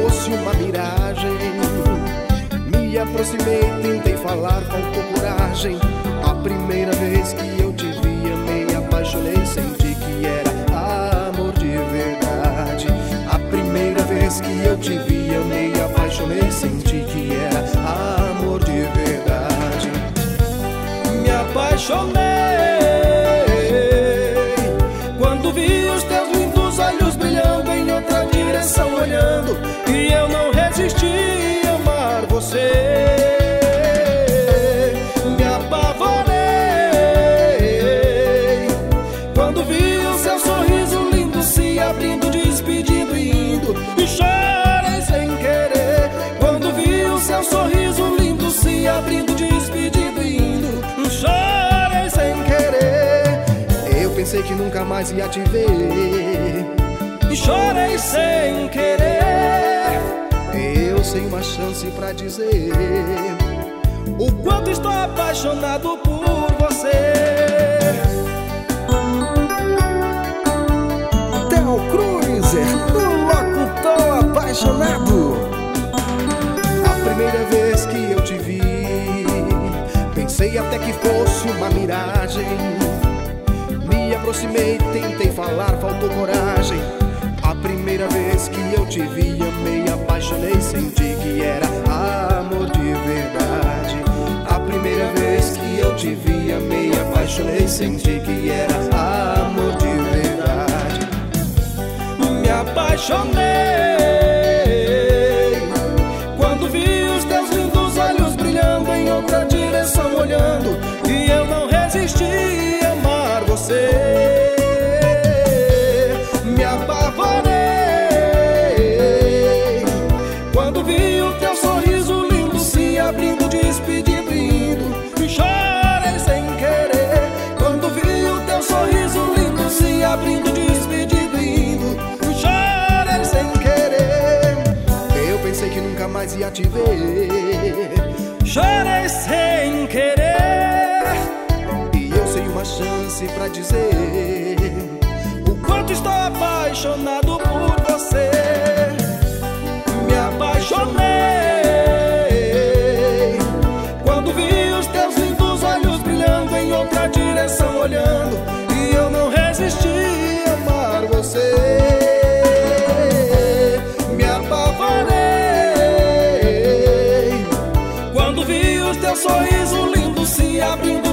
fosse uma miragem. Me aproximei, tentei falar, faltou coragem. A primeira vez que eu te vi, amei, apaixonei, senti que era amor de verdade. A primeira vez que eu te vi, amei, apaixonei, senti que era amor de verdade. Me apaixonei quando vi os teus lindos olhos brilhando em outra direção olhando, e eu não resisti a amar você. Me apavorei quando vi o seu sorriso lindo se abrindo, despedindo e indo, e chorei sem querer quando vi o seu sorriso lindo se abrindo, despedindo e indo, chorei sem querer. Eu pensei que nunca mais ia te ver e chorei sem querer. Eu sem uma chance pra dizer o quanto estou apaixonado por você. Theo Cruiser, o locutor apaixonado. A primeira vez que eu te vi, pensei até que fosse uma miragem. Me aproximei, tentei falar, faltou coragem. A primeira vez que eu te vi, amei, apaixonei, senti que era amor de verdade. A primeira vez que eu te vi, amei, apaixonei, senti que era amor de verdade. Me apaixonei quando vi os teus lindos olhos brilhando em outra direção olhando, e eu não resisti a amar você. Me apavorei quando vi o teu sorriso lindo se abrindo, despedindo e indo, e chorei sem querer quando vi o teu sorriso lindo se abrindo, despedindo e indo, e chorei sem querer. Eu pensei que nunca mais ia te ver, chorei sem querer. E eu sem uma chance pra dizer o quanto estou apaixonado por você. Me apaixonei quando vi os teus lindos olhos brilhando em outra direção olhando, e eu não resisti a amar você. Me apavorei quando vi os teus sorrisos lindos se abrindo,